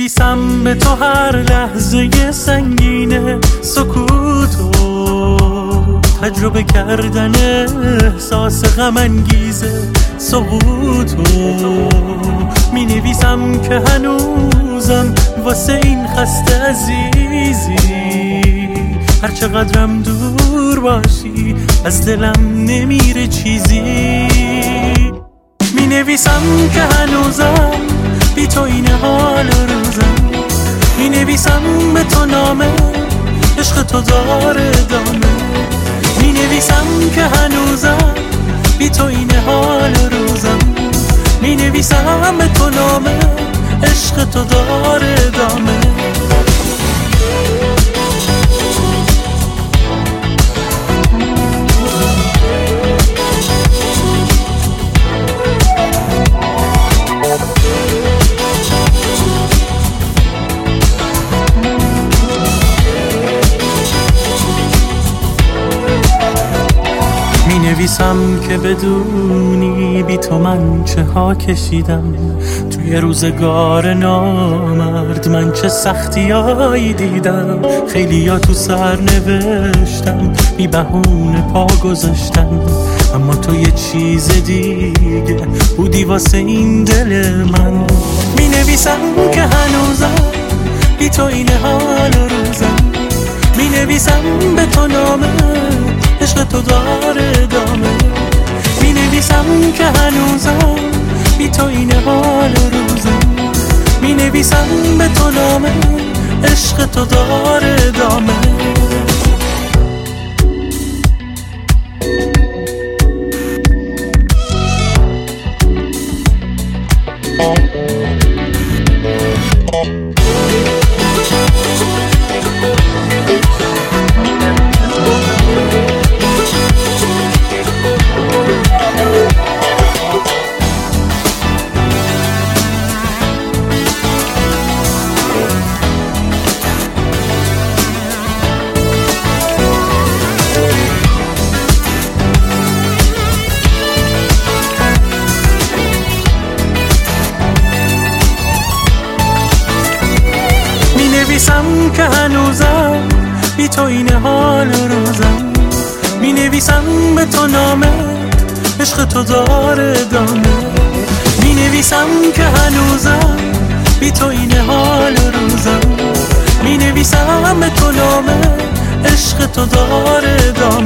نویسم به تو هر لحظه سنگین سکوتو، تجربه کردن احساس غم انگیز سقوطو. می نویسم که هنوزم واسه این خسته عزیزی، هر چقدرم دور باشی از دلم نمیره چیزی. می نویسم که هنوزم بی تو این حال روزم، می نویسم به تو نامه عشق تو داره ادامه. می نویسم که هنوزم بی تو این حال روزم، می نویسم به تو نامه عشق تو داره ادامه. نویسم که بدونی بی تو من چه ها کشیدم، توی روزگار نامرد من چه سختیایی دیدم. خیلی ها تو سر نوشتم بی بهونه پا گذاشتم، اما تو یه چیز دیگه بودی واسه این دل من. می نویسم که هنوزم بی تو این حال روزم، می نویسم به تو نامه عشق تو داره ادامه. می نویسم که هنوزم بی تو این حال روزم، می نویسم به تو نامه عشق تو داره ادامه. نویسم که هنوزم بی تو این حال روزم، می نویسم به تو نامه عشق تو داره ادامه. می نویسم که هنوزم بی تو این حال روزم، می نویسم به تو نامه عشق تو داره ادامه.